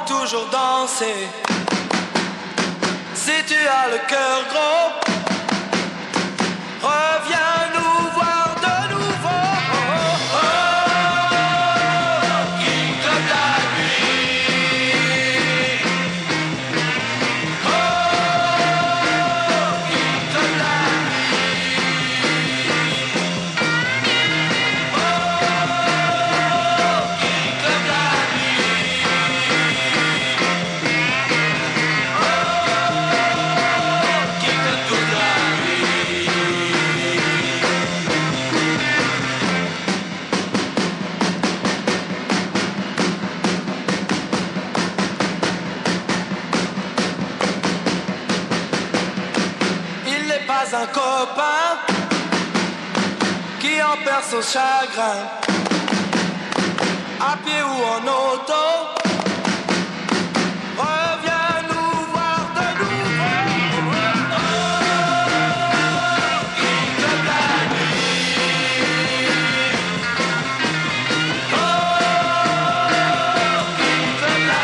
toujours danser. Si tu as le cœur gros, reviens nous voir de nouveau. Oh, oh, King de la nuit. Oh, King de la nuit. Oh, King de la un copain qui en perd son chagrin, à pied ou en auto. Reviens nous voir de nouveau. Oh, King de la nuit. Oh, King de la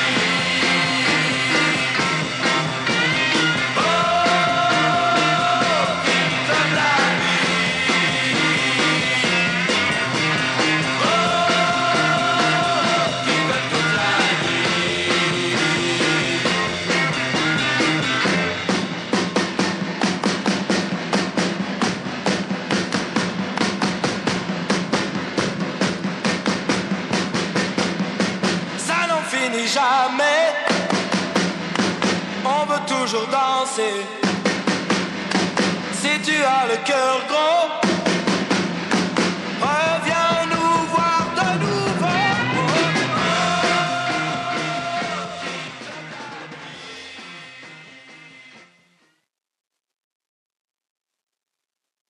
jamais, on veut toujours danser. Si tu as le cœur gros,